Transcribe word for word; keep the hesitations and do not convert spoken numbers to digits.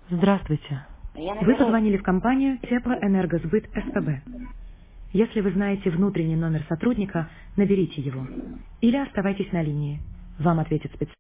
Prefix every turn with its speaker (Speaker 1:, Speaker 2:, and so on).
Speaker 1: Здравствуйте.
Speaker 2: Я
Speaker 1: Вы
Speaker 2: наберу.
Speaker 1: позвонили в компанию Теплоэнергосбыт СПБ. Если вы знаете внутренний номер сотрудника, наберите его. Или оставайтесь на линии. Вам ответит специалист.